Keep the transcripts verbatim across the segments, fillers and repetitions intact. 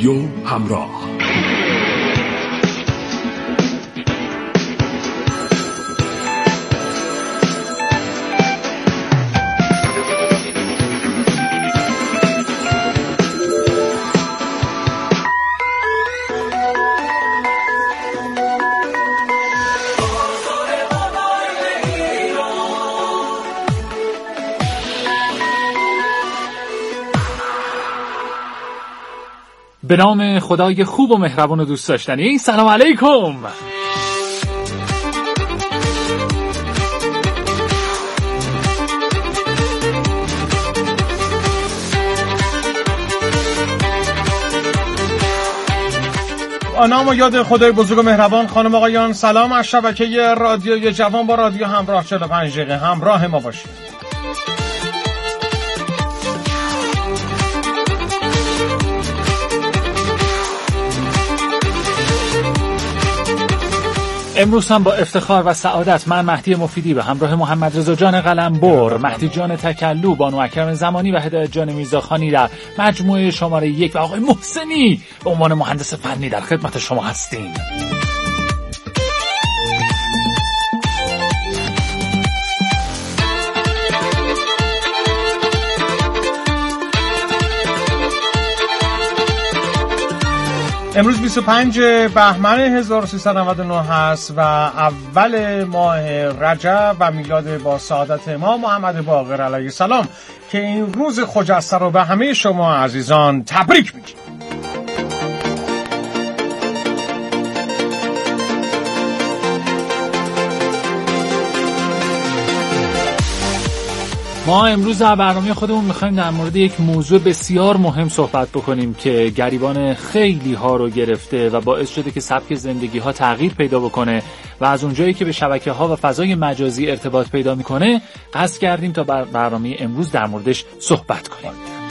رادیو همراه. به نام خدای خوب و مهربان و دوست داشتنی. سلام علیکم. نام و یاد خدای بزرگ و مهربان. خانم آقایان سلام از شبکه رادیوی جوان با رادیو همراه. چهل و پنج دقیقه همراه ما باشید. امروز هم با افتخار و سعادت من مهدی مفیدی به همراه محمد رضا جان قلمبر، مهدی جان تکلو، بانو اکرم زمانی و هدایت جان میرزاخانی در مجموعه شماره یک و آقای محسنی به عنوان مهندس فنی در خدمت شما هستیم. امروز بیست و پنج بهمن هزار و سیصد و نود و نه هست و اول ماه رجب و میلاد با سعادت امام محمد باقر علیه السلام که این روز خجسته رو به همه شما عزیزان تبریک میگیم. ما امروز در برنامه خودمون میخوایم در مورد یک موضوع بسیار مهم صحبت بکنیم که گریبان خیلی ها رو گرفته و باعث شده که سبک زندگی ها تغییر پیدا بکنه و از اونجایی که به شبکه ها و فضای مجازی ارتباط پیدا میکنه قصد کردیم تا بر برنامه امروز در موردش صحبت کنیم.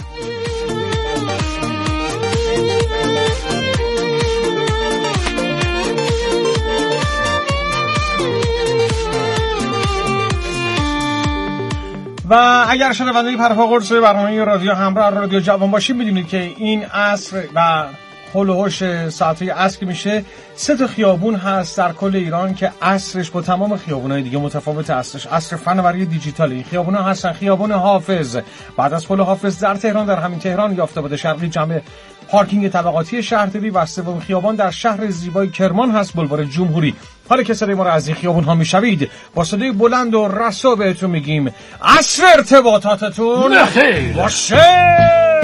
و اگر شنونده پرپا قرص برنامه رادیو همراه رادیو جوان باشید میدونید که این عصر و هول و هوش ساعتی عصر که میشه سه تا خیابون هست در کل ایران که عصرش با تمام خیابونای دیگه متفاوت هستش. عصر فناوری دیجیتالی. این خیابونا هستن خیابون حافظ، بعد از پل حافظ در تهران، در همین تهران یافته‌باد شرقی جمع پارکینگ طبقاتی شهرداری و سومین خیابان در شهر زیبای کرمان هست بلوار جمهوری. حالا که صدای ما رو از این خیابون ها میشوید با صدای بلند و رسا بهتون میگیم عصر ارتباطاتتون بخیر باشه.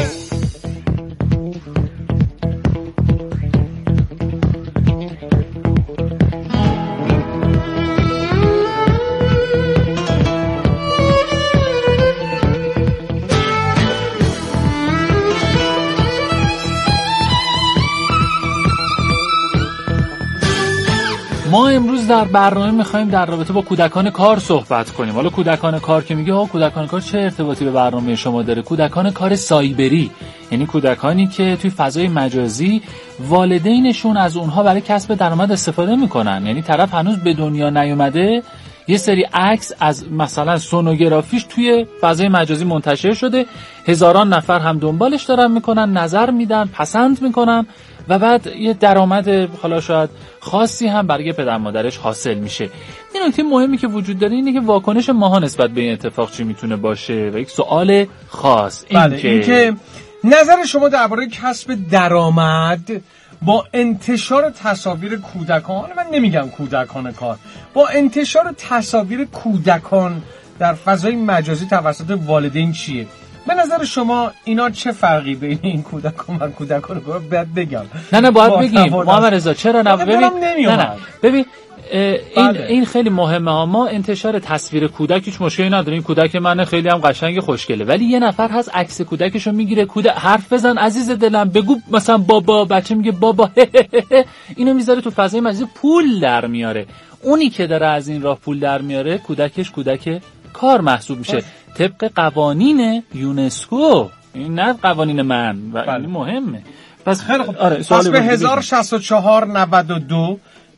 ما امروز در برنامه میخوایم در رابطه با کودکان کار صحبت کنیم. حالا کودکان کار که میگه ها کودکان کار چه ارتباطی به برنامه شما داره؟ کودکان کار سایبری، یعنی کودکانی که توی فضای مجازی والدینشون از اونها برای کسب درآمد استفاده میکنن. یعنی طرف هنوز به دنیا نیومده یه سری عکس از مثلا سونوگرافیش توی فضای مجازی منتشر شده، هزاران نفر هم دنبالش دارن میکنن، نظر میدن، پسند میکنن و بعد یه درآمد حالا شاید خاصی هم برای پدر مادرش حاصل میشه. این نکته مهمی که وجود داره اینه که واکنش ماها نسبت به این اتفاق چی میتونه باشه و یک سوال خاص این بله، که این که نظر شما درباره کسب درآمد با انتشار تصاویر کودکان، من نمیگم کودکان کار، با انتشار تصاویر کودکان در فضای مجازی توسط والدین چیه؟ به نظر شما اینا چه فرقی بین این کودکان و کودکان کار باید بگم؟ نه نه باید بگیم محمد رضا. چرا نه؟ ببین نه نه ببین این این خیلی مهمه ها. ما انتشار تصویر کودک هیچ مشکلی نداره، این کودک منه خیلی هم قشنگ خوشگله، ولی یه نفر هست عکس کودکشو میگیره، کودک حرف بزن عزیز دلم، بگو مثلا بابا، بچه میگه بابا، اینو میذاره تو فضای مجازی پول در میاره. اونی که داره از این راه پول در میاره کودکش کودک کار محسوب میشه طبق قوانین یونسکو، این نه قوانین من و این مهمه. پس خیلی خوب. آره، پس به هزار و شصت و چهار نود و دو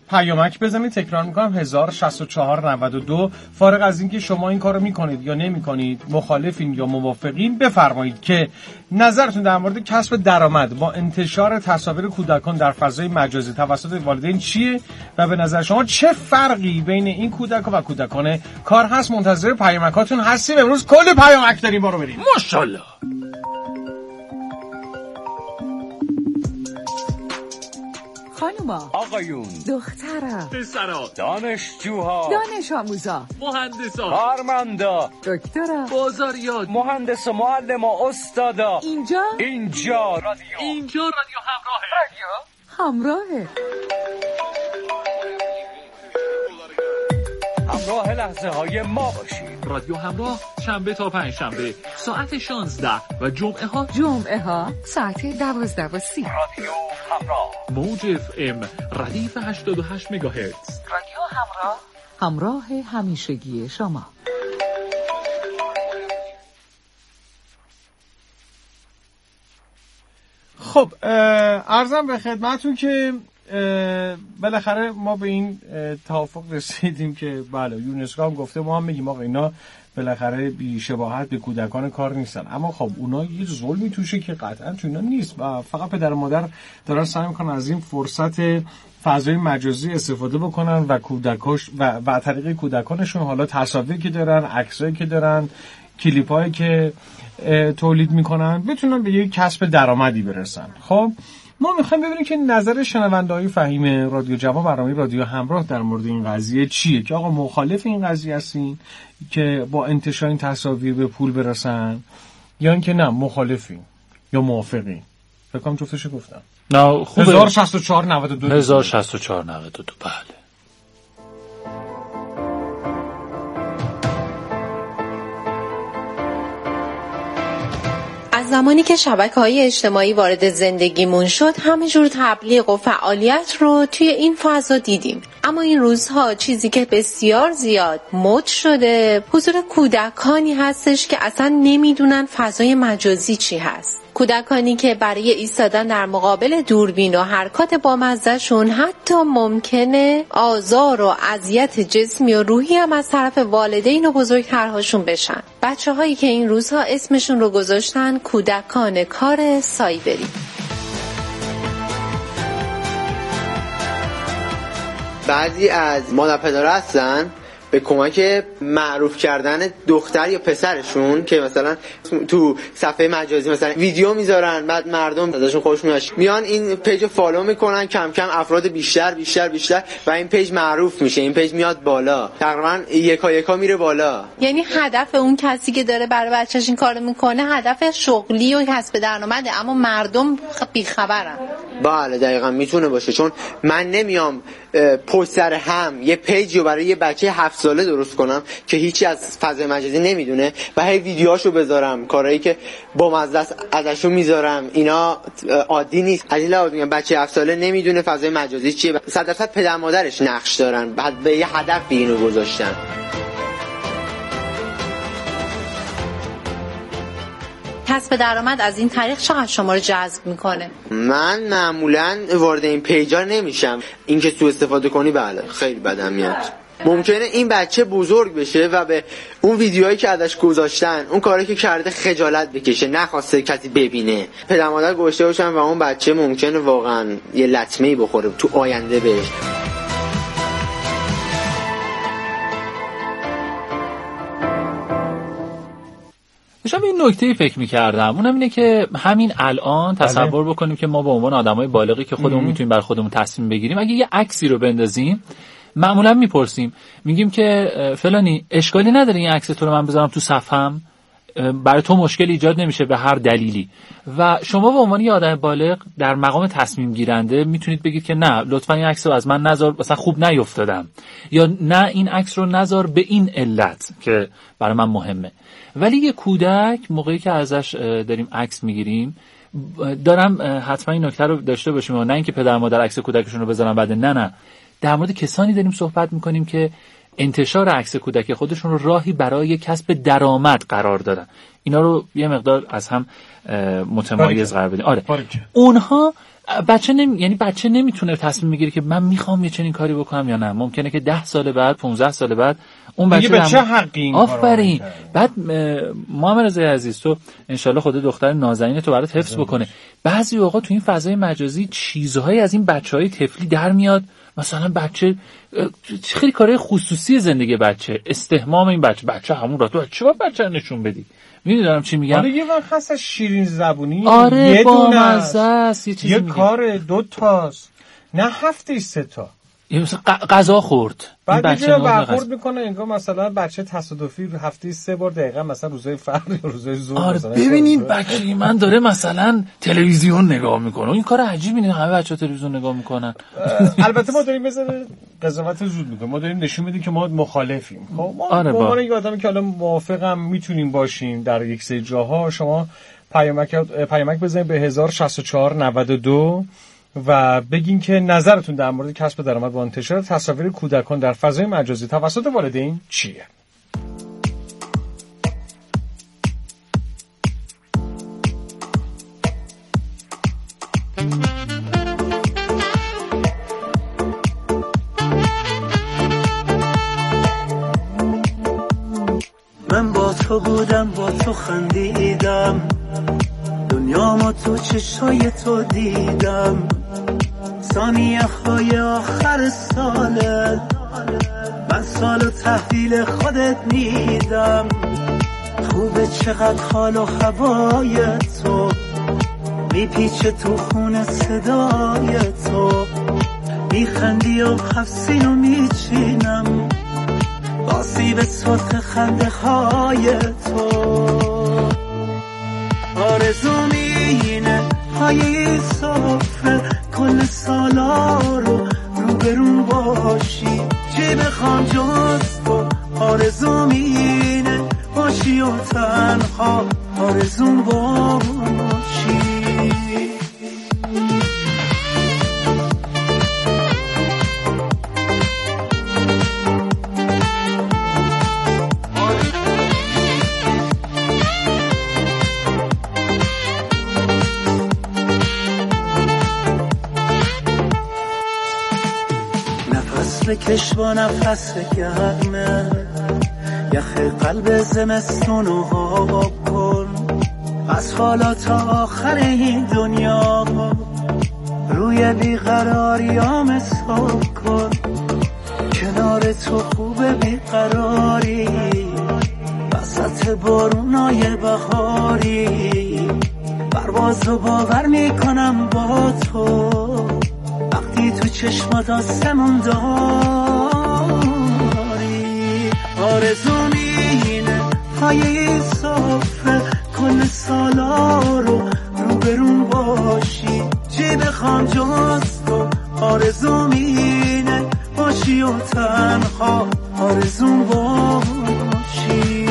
پیامک بزنید. تکرار میکنم هزار و شصت و چهار نود و دو. فارغ از اینکه شما این کارو میکنید یا نمیکنید، مخالفین یا موافقین، بفرمایید که نظرتون در مورد کسب درآمد با انتشار تصاویر کودکان در فضای مجازی توسط والدین چیه و به نظر شما چه فرقی بین این کودکان و کودکان کار هست. منتظر پیامکاتون هستیم. امروز کلی پیامک داریم، برو بریم. ماشاءالله. خانوما، آقایون، دخترا، پسرا، دانشجوها، دانش آموزا، مهندسا، کارمندا، دکترا، بازاریات، مهندس و معلم و استادا. اینجا اینجا رادیو اینجا رادیو همراهه. رادیو همراهه. همراه لحظه های ما باشید. رادیو همراه شنبه تا پنج شنبه ساعت شانزده و جمعه ها جمعه ها ساعت دوازده و سی. رادیو همراه، موج اف ام ردیف هشتاد و هشت مگاهرتز. رادیو همراه، همراه همیشگی شما. خب عرضم به خدمتون که بالاخره ما به این توافق رسیدیم که بله یونسکو هم گفته، ما هم میگیم آقا اینا بالاخره بی شباهت به کودکان کار نیستن، اما خب اونا یه ظلمی توشه که قطعا تو اینا نیست و فقط پدر و مادر دارن سعی میکنن از این فرصت فضای مجازی استفاده بکنن و کودکاش و و طریق کودکانشون حالا تصاویری که دارن، عکسایی که دارن، کلیپایی که تولید میکنن بتونن به یک کسب درآمدی برسن. خب ما میخوایم ببینیم که نظر شنونده‌های فهیم رادیو جوان، برنامه رادیو همراه در مورد این قضیه چیه، که آقا مخالف این قضیه هستین که با انتشار این تصاویر به پول برسن یا اینکه نه مخالفین یا موافقین. فکر کنم جفتش گفتم. نه خوبه. هزار و شصت و چهار نود و دو. هزار و شصت و چهار نود و دو. بله. از زمانی که شبکه‌های اجتماعی وارد زندگیمون شد همه جور تبلیغ و فعالیت رو توی این فضا دیدیم، اما این روزها چیزی که بسیار زیاد مد شده حضور کودکانی هستش که اصلا نمیدونن فضای مجازی چی هست. کودکانی که برای ایستادن در مقابل دوربین و حرکات بامزه‌شون حتی ممکنه آزار و اذیت جسمی و روحی هم از طرف والدین و بزرگترهاشون بشن. بچه‌هایی که این روزها اسمشون رو گذاشتن کودکان کار سایبری. بعضی از مادر پدرها هستن به کمک معروف کردن دختر یا پسرشون که مثلا تو صفحه مجازی مثلا ویدیو میذارن، بعد مردم ازشون خوششون میاد میان این پیج رو فالو میکنن، کم کم افراد بیشتر بیشتر بیشتر و این پیج معروف میشه، این پیج میاد بالا، تقریبا یکا یکا میره بالا. یعنی هدف اون کسی که داره برای بچه‌ش این کارو میکنه هدف شغلی و کسب درآمده، اما مردم بیخبرن. بله دقیقاً میتونه باشه، چون من نمیام پشت سر هم یه پیجی رو برای یه بچه هفت ساله درست کنم که هیچی از فضای مجازی نمیدونه و هی ویدیوهاشو بذارم، کارهایی که با مزه ازشو میذارم، اینا عادی نیست. از این لحاظ میگم بچه هفت ساله نمیدونه فضای مجازی چیه، صد درصد پدر مادرش نقش دارن، بعد به یه هدف اینو گذاشتن. کسب درآمد از این طریق چقدر شما رو جذب میکنه؟ من معمولا وارد این پیجا نمیشم، اینکه سوء استفاده کنی بله خیلی بدم میاد. ممکنه این بچه بزرگ بشه و به اون ویدیوهایی که ازش گذاشتن، اون کاری که کرده خجالت بکشه، نخواسته کسی ببینه، پدر مادر گوشته باشن و اون بچه ممکنه واقعا یه لطمه‌ای بخوره تو آینده بهش. داشتم این نکته فکر می‌کردم، اونم اینه که همین الان تصور بکنیم که ما به عنوان آدمای بالغی که خودمون میتونیم بر خودمون تصمیم بگیریم، اگه یه عکسی رو بندازیم معمولا میپرسیم، میگیم که فلانی اشکالی نداره این عکس تو رو من بذارم تو صفحه‌ام، برای تو مشکل ایجاد نمیشه به هر دلیلی، و شما به عنوان یه آدم بالغ در مقام تصمیم گیرنده میتونید بگید که نه لطفا این عکس رو از من نذار، مثلا خوب نیافتادم، یا نه این عکس رو نذار به این علت که برای من مهمه. ولی یه کودک موقعی که ازش داریم عکس میگیریم، دارم حتما این نکته رو داشته باشیم، و نه اینکه پدر مادر عکس کودکشون رو بذارن بعد، نه نه در مورد کسانی داریم صحبت میکنیم که انتشار عکس کودک خودشون رو راهی برای کسب درآمد قرار دادن. اینا رو یه مقدار از هم متمایز قرار بدیم. آره. اونها بچه نمی... یعنی بچه نمیتونه تصمیم بگیره که من میخوام یه چنین کاری بکنم یا نه. ممکنه که ده سال بعد پونزده سال بعد اون بچه به چه حقی این کارو آفرین. بعد محمد رضای عزیز تو انشالله خدا دختر نازنین تو برات حفظ بکنه. بعضی اوقات تو این فضای مجازی چیزهایی از این بچهای طفلی در میاد، مثلا بچه خیلی کارهای خصوصی زندگی بچه، استحمام این بچه بچه همون را تو چه بچه نشون بدی. میدونی دارم چی میگم؟ آره یه وقت هست شیرین زبونی، آره یه با دونه مزه است، یه چیزی یه میگه. کار دو تاست، نه هفته سه تا. یه مثلا غذا خورد، بعد یه جوری برخورد میکنه انگار مثلا بچه تصادفی هفته سه بار دقیقاً مثلا روزای فرد یا روزای ظهر. آره ببینید بچه من داره مثلا تلویزیون نگاه میکنه. این کار عجیبی نیست، همه بچه‌ها تلویزیون نگاه میکنن. البته ما داریم بذاره قضاوت زود میکنیم، ما داریم نشون میدیم که ما مخالفیم. خب ما آره به عنوان یک آدمی که حالا موافقم میتونیم باشیم در یک سری جاها، شما پیامک پیامک بزنید به هزار و شصت و چهار نود و دو و بگین که نظرتون در مورد کسب درآمد با انتشار تصاویر کودکان در فضای مجازی توسط والدین چیه؟ من با تو بودم، با تو خندیدم، دنیامو تو چشای تو دیدم، ثانیه های آخر ساله من سالو تحویل خودت میدم. خوبه چقدر حال و هوای تو میپیچه تو خون صدای تو، میخندی و حفظینو میچینم باسی به صوت خنده های تو. آرزو مینه های صفره کل سالا رو روبرون باشی، چی بخوام جز تو. آرزو مینه باشی و تنها آرزون باشی. بکش با نفس گرمه یخ قلب زمستونو آب کن، از حالا تا آخر این دنیا روی بیقراریام حساب کن. کنار تو خوبه بیقراری وسط بارونای بهاری، پرواز رو باور میکنم با تو وقتی تو چشمات آسمون داری. آرزو مینه پایه صفره کل سالا رو روبرون باشی، چی بخوام جز تو. آرزو مینه باشی و تنها آرزون باشی.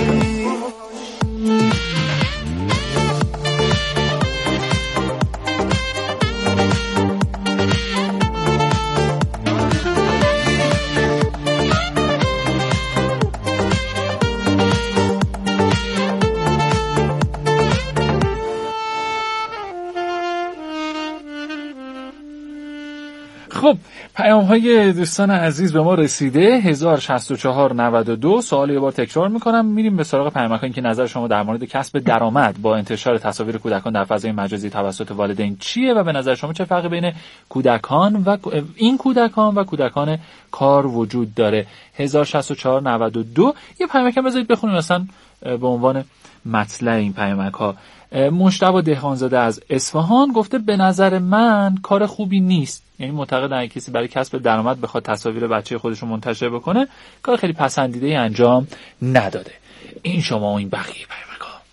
خب پیام های دوستان عزیز به ما رسیده. هزار و شصت و چهار نود و دو. سوال یه بار تکرار میکنم، میریم به سراغ پیامکانی که نظر شما در مورد کسب درآمد با انتشار تصاویر کودکان در فضای مجازی توسط والدین چیه و به نظر شما چه فرقی بین کودکان و این کودکان و کودکان کار وجود داره. هزار و شصت و چهار نود و دو. یه پیامک هم بذارید بخونیم مثلا به عنوان مطلع این پیامک ها. مجتبی دهقانزاده از اصفهان گفته به نظر من کار خوبی نیست، یعنی معتقد اگه کسی برای کسب درآمد بخواد تصاویر بچه خودش رو منتشر بکنه کار خیلی پسندیده انجام نداده. این شما و این بقیه پیامک ها.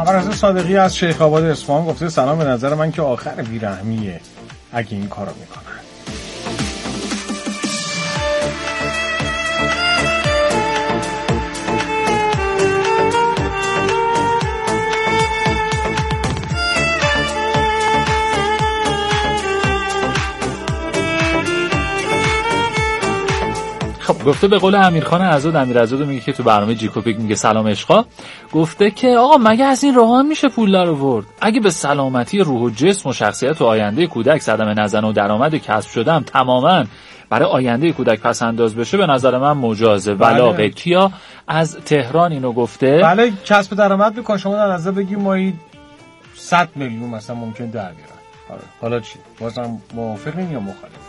ابوالحسن صادقی از شیخ آباد اصفهان گفته سلام، به نظر من که آخر بیرحمیه اگه این کارو میکنن. خب گفته به قول امیرخان عزاد، امیر عزاد میگه که تو برنامه جیکوپیک میگه سلام عشقا، گفته که آقا مگه از این راه میشه پول در آورد؟ اگه به سلامتی روح و جسم و شخصیت و آینده کودک صدمه نزنه و درآمد کسب شدم تماما برای آینده کودک پس انداز بشه، به نظر من مجازه. ولاغه کیا از تهران اینو گفته. بله کسب درآمد بکن، شما در نظر بگیم مایی صد میلیون مثلا ممکن در بیارن. حالا چی؟ بازم موافقین یا مخالف؟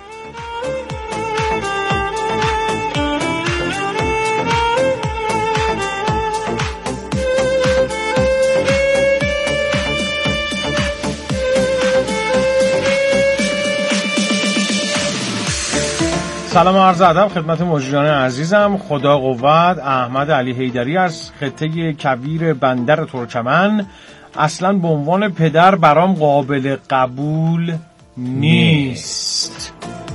سلام و عرض ادب خدمت مجریان عزیزم. خدا قوت. احمد علی حیدری از خطه کویر بندر ترکمن. اصلا به عنوان پدر برام قابل قبول نیست.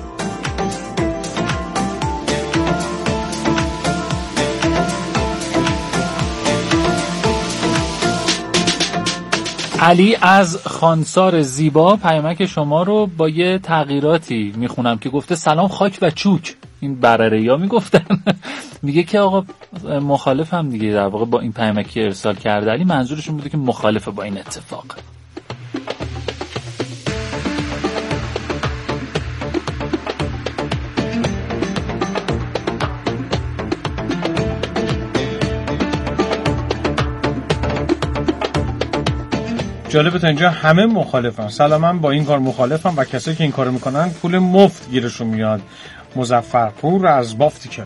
علی از خانسار زیبا پیامک شما رو با یه تغییراتی میخونم که گفته سلام خاک و چوک. این برره‌یا میگفتن. میگه که آقا مخالف هم دیگه در واقع با این پیامکی ارسال کرده. علی منظورشون بوده که مخالفه با این اتفاق. جالبه تا اینجا همه مخالفن. سلام، من با این کار مخالفم و کسایی که این کارو میکنن پول مفت گیرشون میاد. مظفرپور از بافتی کرمان.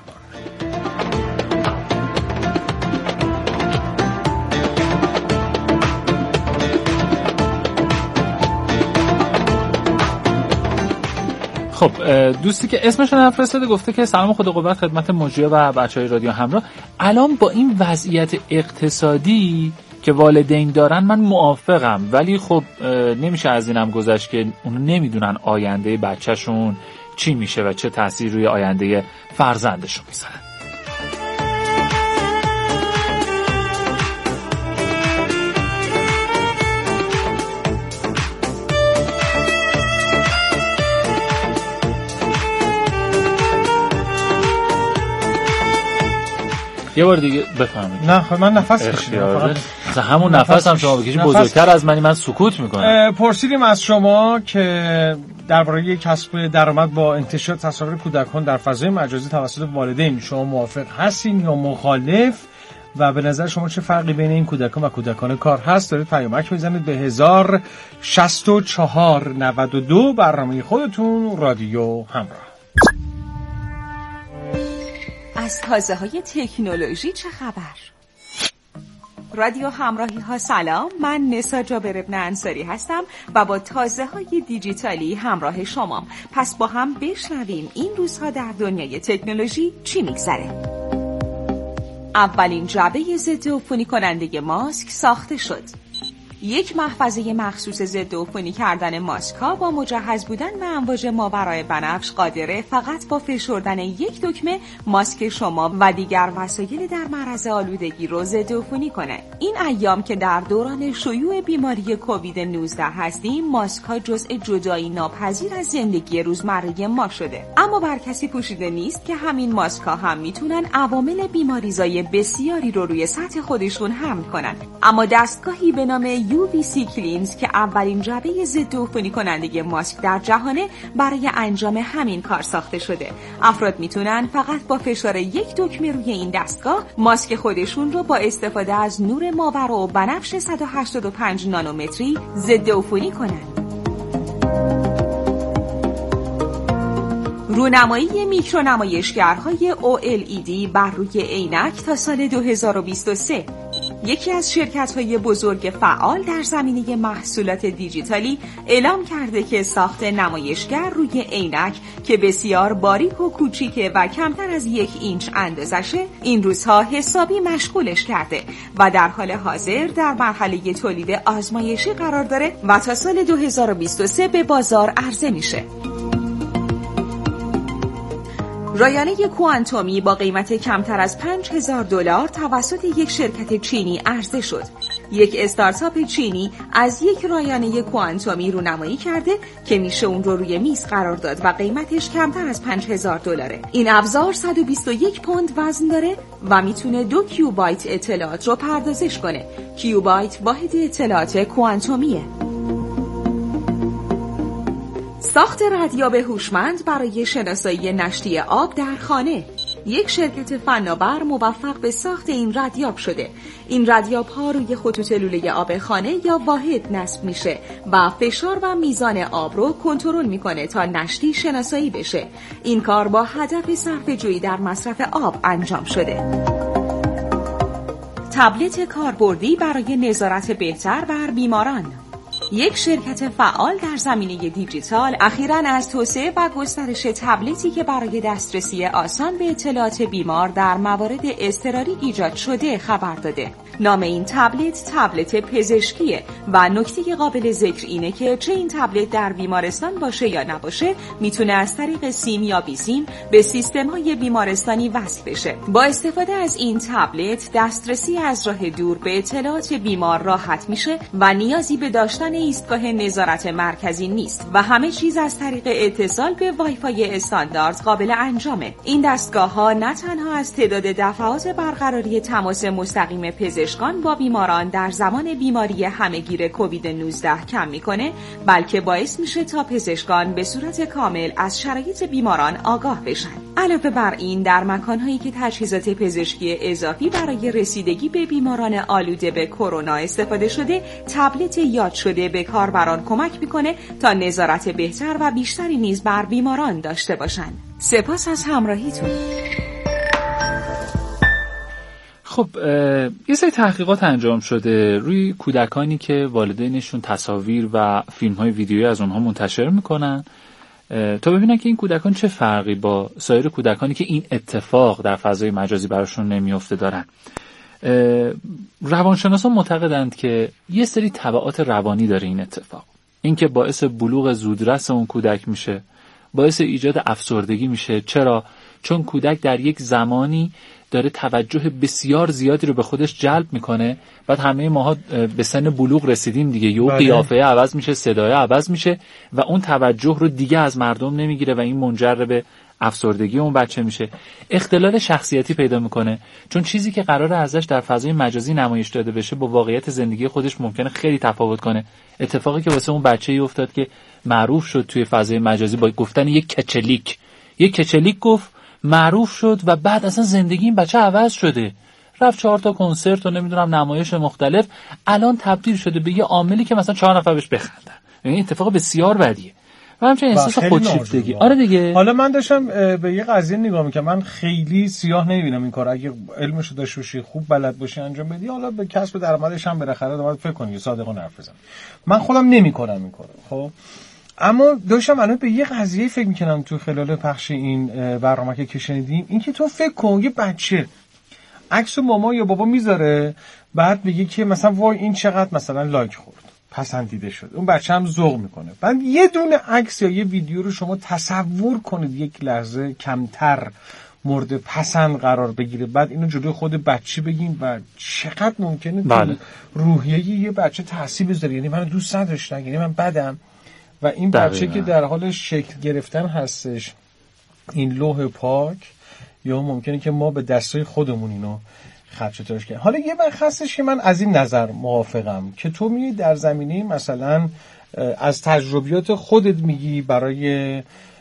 خب دوستی که اسمش رو نفرستاده گفته که سلام خدا قوت خدمت مجری‌ها و بچهای رادیو همراه. الان با این وضعیت اقتصادی که والدین دارن من موافقم، ولی خب نمیشه از اینم گذشت که اونو نمیدونن آینده بچهشون چی میشه و چه تأثیر روی آینده فرزندشون میذارن. یه بار دیگه بفهمید. نه خب من نفس کشیدم. مثلا همون نفس, نفس هم شما بکشید بزرگتر از منی، من سکوت میکنم. پرسیدیم از شما که درباره کسب درآمد با انتشار تصاویر کودکان در فضای مجازی توسط والدین شما موافق هستین یا مخالف و به نظر شما چه فرقی بین این کودکان و کودکان کار هست؟ دارید پیامک میزنید به هزار و شصت و چهار نود و دو برنامه خودتون رادیو همراه. از تازه های تکنولوژی چه خبر؟ رادیو همراهی ها سلام، من نسا جابر ابن انصاری هستم و با تازه های دیجیتالی همراه شمام. پس با هم بشنویم این روزها در دنیای تکنولوژی چی میگذره. اولین جعبه ضد عفونی کننده ماسک ساخته شد. یک محفظه مخصوص ضد عفونی کردن ماسک ها با مجهز بودن به امواج ماورای بنفش قادره فقط با فشردن یک دکمه ماسک شما و دیگر وسایل در معرض آلودگی رو ضد عفونی کنه. این ایام که در دوران شیوع بیماری کووید نوزده هستیم، ماسک ها جزء جدایی ناپذیر از زندگی روزمره ما شده. اما بر کسی پوشیده نیست که همین ماسک ها هم میتونن عوامل بیماریزای بسیاری رو روی سطح خودشون حمل کنن. اما دستگاهی به نام یو وی سی کلینز که اولین جعبه ضد عفونی کننده ماسک در جهانه برای انجام همین کار ساخته شده. افراد میتونن فقط با فشار یک دکمه روی این دستگاه ماسک خودشون رو با استفاده از نور ماورا و بنفش صد و هشتاد و پنج نانومتری ضد عفونی کنن. رونمایی میکرونمایشگرهای او ال ای دی بر روی عینک تا سال دو هزار و بیست و سه. یکی از شرکت‌های بزرگ فعال در زمینه محصولات دیجیتالی اعلام کرده که ساخت نمایشگر روی عینک که بسیار باریک و کوچیکه و کمتر از یک اینچ اندازشه این روزها حسابی مشغولش کرده و در حال حاضر در مرحله تولید آزمایشی قرار داره و تا سال دو هزار و بیست و سه به بازار عرضه میشه. رایانه کوانتومی با قیمت کمتر از پنج هزار دلار توسط یک شرکت چینی عرضه شد. یک استارتاپ چینی از یک رایانه کوانتومی رونمایی کرده که میشه اون رو روی میز قرار داد و قیمتش کمتر از پنج هزار دلاره. این ابزار صد و بیست و یک پوند وزن داره و میتونه دو کیوبایت اطلاعات رو پردازش کنه. کیوبایت واحد اطلاعات کوانتومیه. ساخت ردیاب هوشمند برای شناسایی نشتی آب در خانه. یک شرکت فناور موفق به ساخت این ردیاب شده. این ردیاب ها روی خطوط لوله آب خانه یا واحد نصب میشه و فشار و میزان آب رو کنترل میکنه تا نشتی شناسایی بشه. این کار با هدف صرفه‌جویی در مصرف آب انجام شده. تبلت کاربردی برای نظارت بهتر بر بیماران. یک شرکت فعال در زمینه دیجیتال اخیراً از توسعه و گسترش تبلتی که برای دسترسی آسان به اطلاعات بیمار در موارد اضطراری ایجاد شده خبر داده. نام این تبلت تبلت پزشکیه و نکته قابل ذکر اینه که چه این تبلت در بیمارستان باشه یا نباشه میتونه از طریق سیم یا بی سیم به سیستم‌های بیمارستانی وصل بشه. با استفاده از این تبلت دسترسی از راه دور به اطلاعات بیمار راحت میشه و نیازی به داشتن ایستگاه نظارت مرکزی نیست و همه چیز از طریق اتصال به وای فای استاندارد قابل انجامه. این دستگاه‌ها نه تنها از تعداد دفعات برقراری تماس مستقیم پزشکان با بیماران در زمان بیماری همهگیر کووید نوزده کم میکنه، بلکه باعث میشه تا پزشکان به صورت کامل از شرایط بیماران آگاه بشن. علاوه بر این در مکانهایی که تجهیزات پزشکی اضافی برای رسیدگی به بیماران آلوده به کرونا استفاده شده، تبلت یاد شده به کاربران کمک میکنه تا نظارت بهتر و بیشتری نیز بر بیماران داشته باشن. سپاس از همراهیتون. خب یه سری تحقیقات انجام شده روی کودکانی که والدینشون تصاویر و فیلم‌های ویدیویی از اونها منتشر میکنن تا ببینن که این کودکان چه فرقی با سایر کودکانی که این اتفاق در فضای مجازی براشون نمیفته دارن. روانشناسان معتقدند که یه سری تبعات روانی داره این اتفاق. این که باعث بلوغ زودرس اون کودک میشه، باعث ایجاد افسردگی میشه. چرا؟ چون کودک در یک زمانی داره توجه بسیار زیادی رو به خودش جلب میکنه. بعد همه ماها به سن بلوغ رسیدیم دیگه، یه قیافه عوض میشه، صدای عوض میشه و اون توجه رو دیگه از مردم نمیگیره و این منجر به افسردگی اون بچه میشه. اختلال شخصیتی پیدا میکنه چون چیزی که قراره ازش در فضای مجازی نمایش داده بشه با واقعیت زندگی خودش ممکنه خیلی تفاوت کنه. اتفاقی که واسه اون بچه‌ای افتاد که معروف شد توی فضای مجازی با گفتن یک کچلیک، یک کچلیک گفت، معروف شد و بعد اصلا زندگی این بچه عوض شده. رفت چهار تا کنسرت و نمیدونم نمایش مختلف، الان تبدیل شده به یه عاملی که مثلا چهار نفر بهش بخندن. این اتفاق بسیار بدیه. و همچنین احساس خودشیفتگی. آره دیگه. حالا من داشتم به یه قضیه نگاه می‌کردم، من خیلی سیاه نمی‌بینم این کار. اگه علمشو داشته باشی، خوب بلد باشی انجام بدی، حالا به کسب درآمدش هم بالاخره باید فکر کنی. صادقانه حرف بزنم. من خودم نمی‌کنم این کارو. خب اما داشتم الان به یه قضیه فکر می‌کردم تو خلال پخش این برنامه که شنیدیم، این که تو فکر کن یه بچه عکس مامان یا بابا میذاره، بعد میگه که مثلا وای این چقدر مثلا لایک خورد، پسندیده شد، اون بچه هم ذوق میکنه. بعد یه دونه عکس یا یه ویدیو رو شما تصور کنید یک لحظه کمتر مورد پسند قرار بگیره، بعد اینو جلوی خود بچه بگین و چقدر ممکنه بله. روحیه یه بچه تاثیر بذاره. یعنی من دوست نداشتم، یعنی من بدم، و این بچه که در حال شکل گرفتن هستش، این لوح پاک، یا ممکنه که ما به دستای خودمون اینو خدشه‌تاش کنیم. حالا یه وقت هستش که من از این نظر موافقم که تو میگی در زمینه مثلا از تجربیات خودت میگی برای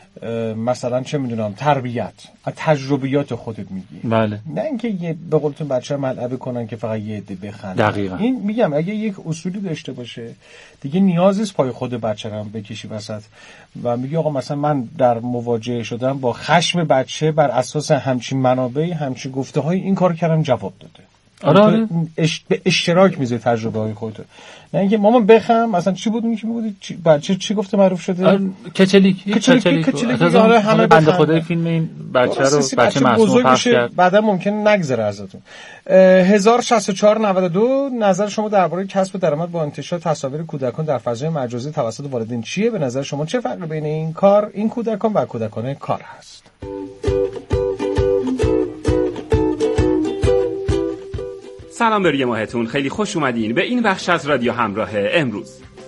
مثلا چه میدونم تربیت، از تجربیات خودت میگی، بله. نه اینکه یه به قول تو بچه ملعبه کنن که فقط یه عده بخندن. دقیقاً. این میگم اگه یک اصولی داشته باشه دیگه نیازی نیست پای خود بچه رو بکشی وسط و میگی آقا مثلا من در مواجهه شدن با خشم بچه بر اساس همچین منابعی، همچین گفته‌های این کار کردم جواب داده. آره اش... به اشتراک میذاری تجربه های خودت. نه اینکه مامان بخم مثلا چی بود میگی بود چی بچه چی گفته معروف شده آره کچلیک کچلیک کچلیک آره همه بنده خدای فیلم این بچه رو بچه معصوم پخش کرد بعدا ممکن نگذره ازتون. هزار و شصت و چهار نود و دو نظر شما درباره کسب درآمد با انتشار تصاویر کودکان در فضای مجازی توسط والدین چیه؟ به نظر شما چه فرقی بین این کار این کودکان و کودکان کار هست؟ سلام به روی ماهتون، خیلی خوش اومدین به این بخش از رادیو همراه امروز.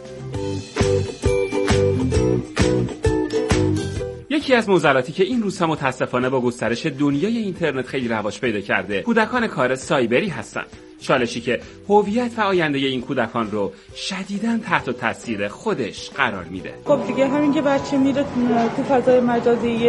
یکی از معضلاتی که این روزها متاسفانه با گسترش دنیای اینترنت خیلی رواج پیدا کرده کودکان کار سایبری هستن. چالشی که هویت و آینده این کودکان رو شدیداً تحت تاثیر خودش قرار میده. خب دیگه همین که بچه میره تو فضای مجازی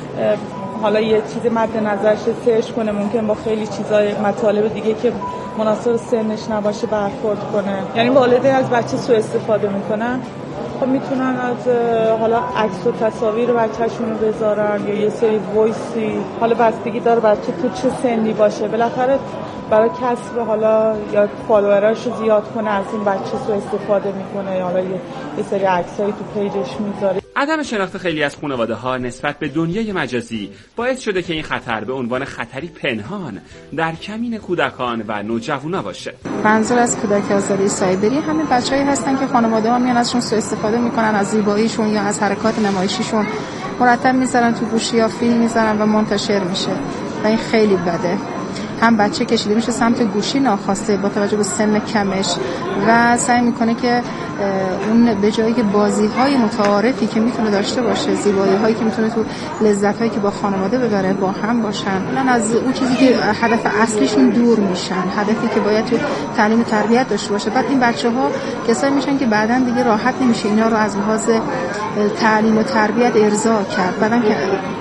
حالا یه چیز مد نظرش سرچ کنه ممکن با خیلی چیزای مطالب دیگه که مناسب سنش نباشه برخورد کنه. یعنی والدین از بچه سوء استفاده میکنن. خب میتونن از حالا عکس و تصاویر بچه‌شون رو بذارن یا یه سری وایسی، حالا بستگی داره بچه تو چه سنی باشه. بالاخره برای کسب حالا یا فالووراش رو زیاد کنه از این بچه سوء استفاده میکنه، حالا یه, یه سری عکسایی تو پیجش میذاره. عدم شناخت خیلی از خانواده‌ها نسبت به دنیای مجازی باعث شده که این خطر به عنوان خطری پنهان در کمین کودکان و نوجوانا باشه. منظور از کودک آزاری سایبری همین بچه‌ای هستن که خانواده‌ها میان ازشون سوء استفاده میکنن، از زیباییشون یا از حرکات نمایشیشون مرتب میذارن تو گوشی یا فیلم میذارن و منتشر میشه و این خیلی بده. هم بچه کشیده میشه سمت گوشی ناخواسته با توجه به سن کمش و سعی میکنه که اون به جایی که بازی‌های متعارفی که میتونه داشته باشه، زیبایی‌هایی که میتونه تو لذت‌هایی که با خانواده ببره با هم باشن، من از اون چیزی که هدف اصلیشون دور میشن، هدفی که باید تو تعلیم و تربیت داشته باشه. بعد این بچه‌ها کسایی میشن که بعداً دیگه راحت نمیشه اینا رو از لحاظ تعلیم و تربیت ارضا کرد، بعداً که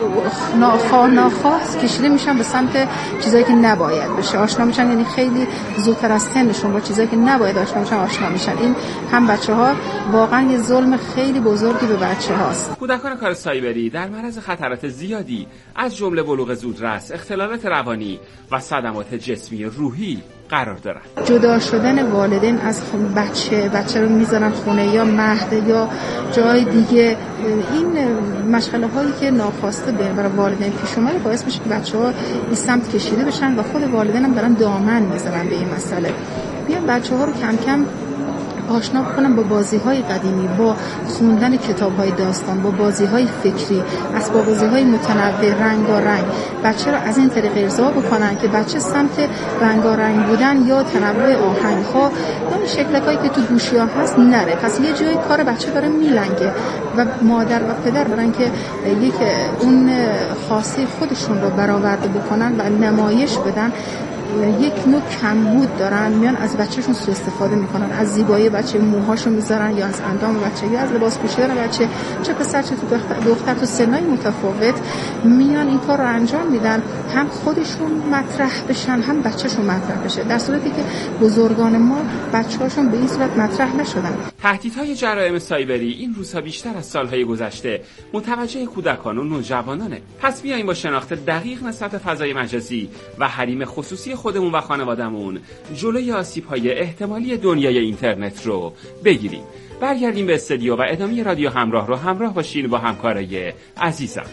ناخواه ناخواه کشیده میشن به سمت چیزایی که نباید بشه آشنا میشن، یعنی خیلی زودتر از سنشون با چیزایی که نباید آشنا میشن آشنا میشن. این هم بچه‌ها واقعا یه ظلم خیلی بزرگی به بچه‌هاست. کودکان کار سایبری در معرض خطرات زیادی از جمله بلوغ زودرس، اختلالات روانی و صدمات جسمی روحی قرار دارن. جدا شدن والدین از بچه بچه رو میذارن خونه یا مهد یا جای دیگه، این مشغله هایی که ناخواسته برای والدین پیش اومده باعث میشه که بچه‌ها این سمت کشیده بشن و خود والدین هم دارن دامن میذارن به این مسئله. بیان بچه‌ها رو کم کم آشنا بکنم با بازی‌های قدیمی، با خوندن کتاب‌های داستان، با بازی‌های فکری، اسباب بازی‌های متنوع رنگارنگ. بچه رو از این طریق ارضا بکنن که بچه سمت رنگارنگ بودن یا تنوع آهنگ‌ها یا شکل‌هایی که تو گوشی‌ها هست نره. پس یه جایی کار بچه داره میلنگه و مادر و پدر برن که یک اون خاصه خودشون رو برآورده بکنن و نمایش بدن، یک نوع کمبود دارن، میان از بچه‌شون سوء استفاده میکنن، از زیبایی بچه موهاشو میذارن یا از اندام بچه یا از لباس پوشیدن بچه، چه پسر چه تو دختر تو سنای متفاوت میان این کار رو انجام میدن، هم خودشون مطرح بشن هم بچه‌شون مطرح بشه، در صورتی که بزرگان ما بچه‌هاشون به این صورت مطرح نشدن. تهدیدهای جرایم سایبری این روزها بیشتر از سالهای گذشته متوجه کودکان و نوجوانانه. پس بیایم با شناخت دقیق نسبت فضای مجازی و حریم خصوصی خودمون و خانواده‌مون جلوی آسیب‌های احتمالی دنیای اینترنت رو بگیریم. برگردیم به استودیو و ادامه رادیو همراه رو همراه باشین با همکارای عزیزم.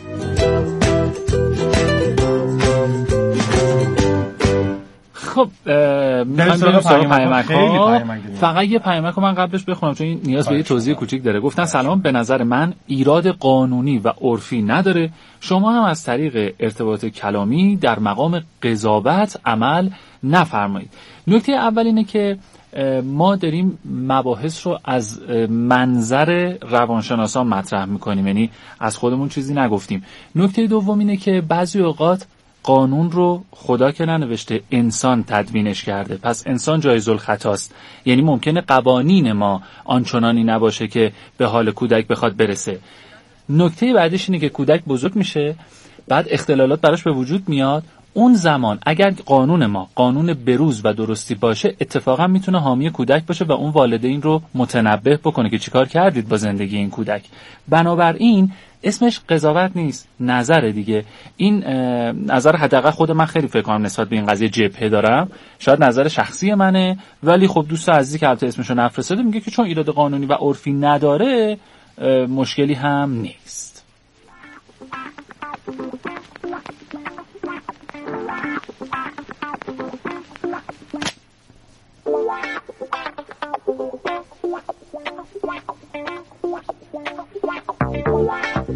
خب من بریم سراغ پیامک‌ها. فقط یه پیامک رو من قبلش بخونم چون این نیاز به یه توضیح کوچیک داره. گفتن سلام، به نظر من ایراد قانونی و عرفی نداره، شما هم از طریق ارتباط کلامی در مقام قضاوت عمل نفرمایید. نکته اول اینه که ما داریم مباحث رو از منظر روانشناسان مطرح میکنیم، یعنی از خودمون چیزی نگفتیم. نکته دوم اینه که بعضی اوقات قانون رو خدا که ننوشته، انسان تدوینش کرده، پس انسان جایز الخطاست، یعنی ممکنه قوانین ما آنچنانی نباشه که به حال کودک بخواد برسه. نکته بعدش اینه که کودک بزرگ میشه، بعد اختلالات براش به وجود میاد، اون زمان اگر قانون ما قانون بروز و درستی باشه اتفاقا میتونه حامی کودک باشه و اون والدین رو متنبه بکنه که چیکار کردید با زندگی این کودک. بنابراین اسمش قضاوت نیست، نظره دیگه. این نظر حداقل خود من خیلی فکر کنم نسبت به این قضیه جبهه دارم، شاید نظر شخصی منه، ولی خب دوست عزیزی که البته اسمشو نفرستاده میگه که چون ایراد قانونی و عرفی نداره مشکلی هم نیست.